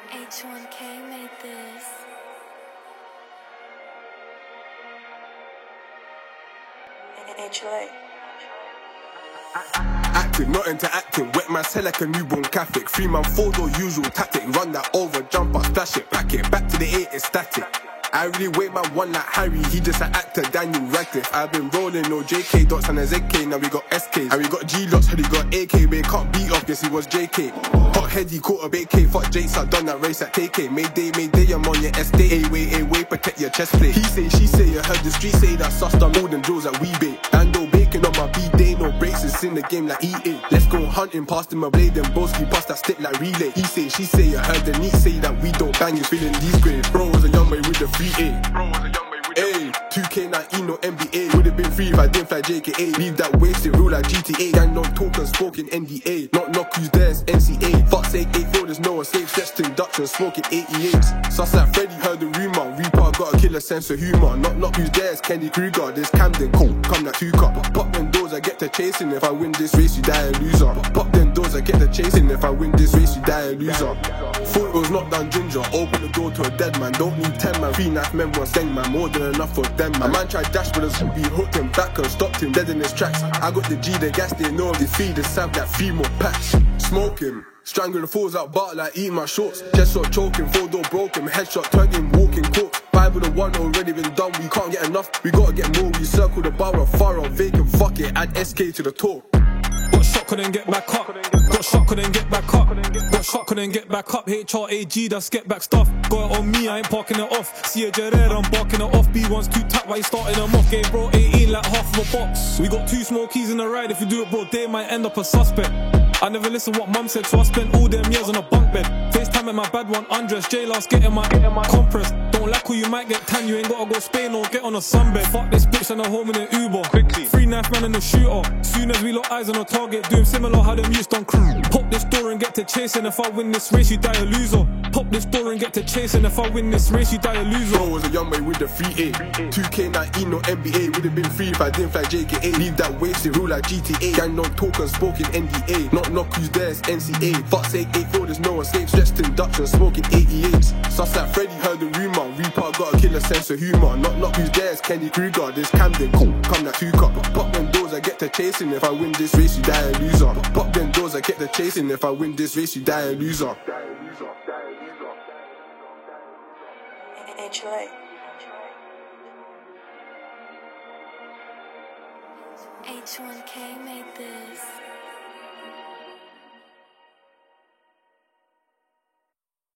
H1K made this. H-Light. Active, not into acting. Wet man's head like a newborn Catholic. 3-man 4-door usual tactic. Run that over, jump up, splash it, pack it. Back to the 8, it's static. I really wait my one like Harry, he just an actor, Daniel Radcliffe. I've been rolling no JK dots and a ZK, now we got SKs. And we got G-lots, he got AK, but he can't beat off, guess he was JK. Hot heady, caught a BK, fuck Jakes, I done that race at KK. Mayday, I'm on your estate, A-way, protect your chest plate. He say, she say, you heard the street say that sus done more than Joe's at Weebay. Ando bacon on my B-day, no breaks, it's in the game like EA. Let's go hunting, past him a blade, and Boski past that stick like relay. He say, she say, you heard the neat say that we don't bang, you feeling these grades. Bro was a young boy with the 3A. Ayy, 2K19 no NBA. Would've been free if I didn't fly JKA. Leave that wasted rule like GTA. Gang don't talk and spoken NDA. Not knock who's there's NCA. Fuck's sake, 8-4 there's no one safe. Stretched induction, smoking 88s. Sus like Freddy heard the rumour. Reaper got a killer sense of humour. Not who's there's Kenny Kruger. There's Camden, cool, come like 2 cup. Pop them doors, I get to chasing. If I win this race, you die a loser. Pop them doors, I get to chasing. If I win this race, you die a loser. Thought it was not done ginger. Open the door to a dead man. Don't need 10 man. 3 knife men, 1 seng man. More than enough for them. A man tried dash with a zombie, hooked him back and stopped him dead in his tracks. I got the G, the gas, they know if they feed the sab like 3 more packs. Smoke him, strangle the fools out bar like eating my shorts. Chest shot choking, 4-door broken, headshot turned him walking corpse. 5 with the 1 already been done, we can't get enough, we gotta get more. We circle the bar of far vacant, fuck it, add SK to the talk. Got shot, couldn't get back up. Got shot, couldn't get back up. Got shot, couldn't get back up. HRAG, that's get back stuff. Got it on me, I ain't parking it off. See a Jared, I'm barking it off. B1's too tight, why you starting them off? Gave bro 18 like half of a box. We got 2 small keys in the ride. If you do it, bro, they might end up a suspect. I never listen what mum said, so I spent all them years on a bunk bed. FaceTime at my bad one, undressed. J-Last getting my compress. Don't like who you might get tan, you ain't gotta go Spain or get on a sunbed. Fuck this bitch and a home in an Uber. Quickly. 3 knife man and the shooter. Soon as we lock eyes on a target, doing similar how them used on crew. Pop this door and get to chasing. If I win this race, you die a loser. Pop this door and get to chasing. If I win this race, you die a loser. Bro was a young boy with the 3A. 2K19 no NBA. Would've been free if I didn't fly JKA. Leave that wasted rule like GTA. Gang don't talk and spoken NDA. Not knock who's there's NCA. Fuck's sake, 8-4 there's no one safe. Stretched induction, smoking 88s. Sus like Freddy heard the rumour. Reaper got a killer sense of humour. Not who's there's Kenny Kruger. There's Camden, cool, come like 2 cup. Pop them doors, I get to chasing. If I win this race, you die a loser. Pop them doors, I get to chasing. If I win this race, you die a loser. H-Light. H1K made this.